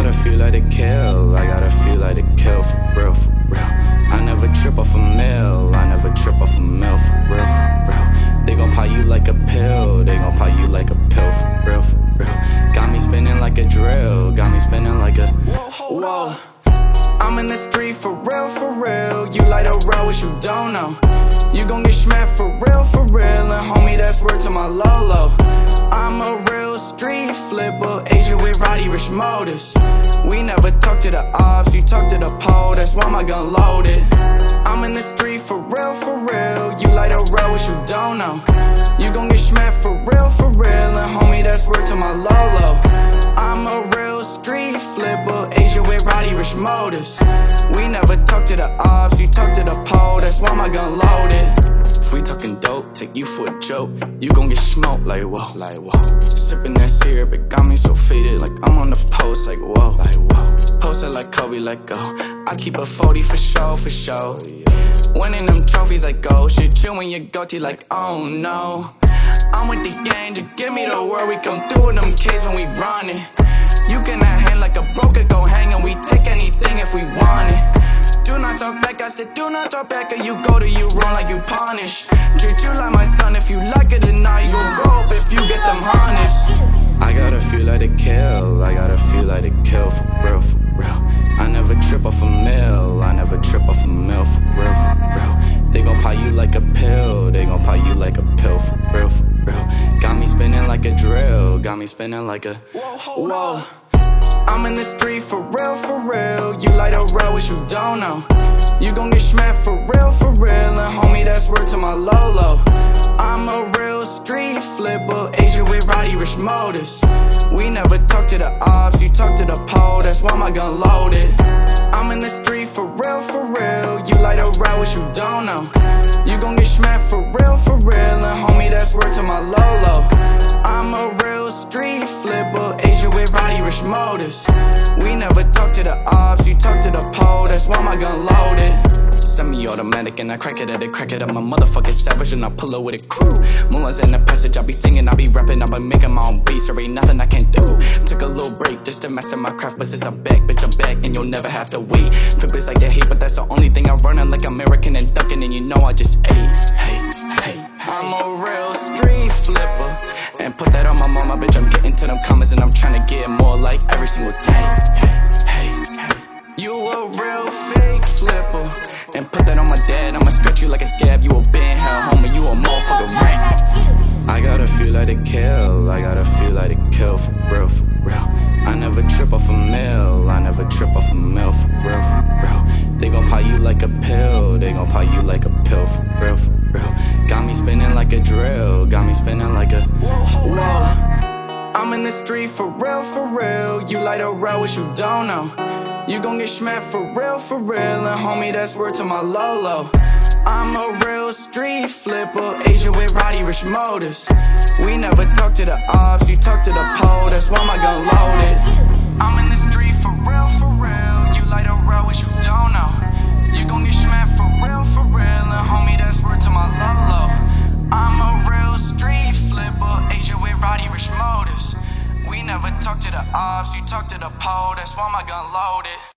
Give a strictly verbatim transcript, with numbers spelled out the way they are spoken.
gotta feel like to kill, I gotta feel like to kill, for real, for real. I never trip off a mill, I never trip off a mill, for real, for real. They gon' pop you like a pill, they gon' pop you like a pill, for real, for real. Got me spinning like a drill, got me spinning like a whoa. I'm in the street for real, for real. You like a roll, what you don't know. You gon' get smacked for real, for real. And homie, that's word to my Lolo. I'm a real street flipper, agent with Roddy Rich motives. We never talk to the ops, we talk to the pole, that's why my gun loaded. I'm in the street for real, for real. You like a roll, what you don't know. You gon' get smacked for real, for real. And homie, that's word to my Lolo. I'm a real street flipper, agent with Roddy Rich motives. We never talk to the ops, we talk to the pole, that's why my gun loaded. If we talking dope, take you for a joke, you gon' get smoked like whoa, like whoa. Sippin' that syrup, it got me so faded, like I'm on the post, like whoa, like whoa. Posted like Kobe, like go. I keep a forty for show, for show. Winning them trophies like go, shit chewing your goatee like oh no. I'm with the gang, just give me the word, we come through with them K's when we run it. You cannot hang like a broker, go hang and we take anything if we want it. Do not talk back, I said do not talk back, or you go to you wrong like you punish. Treat you like my son, if you like it or not, you'll grow up if you get them harness. I gotta feel like to kill, I gotta feel like to kill, for real, for real. I never trip off a mill, I never trip off a mill, for real, for real. They gon' pop you like a pill, they gon' pop you like a pill, for real, for real. Got me spinning like a drill, got me spinning like a whoa. I'm in the street for real, for real. You like a roll, what you don't know. You gon' get smacked for real, for real. And homie, that's word to my Lolo. I'm a real street flipper, agent with Roddy Rich motives. We never talk to the ops, we talk to the pole, that's why my gun loaded. I'm in the street for real, for real. You like a roll, what you don't know. You gon' get smacked for real, for real. And homie, that's word to my Lolo. I'm a real street flipper, agent with Roddy Rich motives. We never talk to the ops, we talk to the pole, that's why my gun loaded. Semi-automatic and I crack it at it, crack it up. My motherfucking savage and I pull up with a crew. Moonlights in the passage, I be singing, I be rapping, I be making my own beats. There ain't nothing I can do. Took a little break just to master my craft, but since I'm back, bitch I'm back and you'll never have to wait. Flippers like they hate, but that's the only thing I'm running like American and ducking, and you know I just ate. Hey, hey, I'm a real street flipper, and put that on my mama, bitch. I'm getting to them comments and I'm trying to get more like every single day. Hey, hey, hey. You a real fake flipper, and put that on my dad. I'ma scratch you like a scab. You a been hell, homie. You a motherfucker rat. I gotta feel like to kill, I gotta feel like to kill, for real, for real. I never trip off a mill, I never trip off a mill, for real, for real. They gon' pop you like a pill, they gon' pop you like a pill, for real, for real. Got me spinning like a drill, got me spinning like a whoa. I'm in the street for real, for real. You like a roll, what you don't know. You gon' get smacked for real, for real. And homie, that's word to my Lolo. I'm a real street flipper, agent with Roddy Rich motives. We never talk to the ops, we talk to the pole, that's why my gun loaded. I'm in the street for real, for real. You like a roll, what you don't know. You gon' get smacked for real, for real. And homie, that's word to my Lolo. I'm a real street flipper, agent with Roddy Rich motives. We never talk to the ops, we talk to the pole, that's why my gun loaded.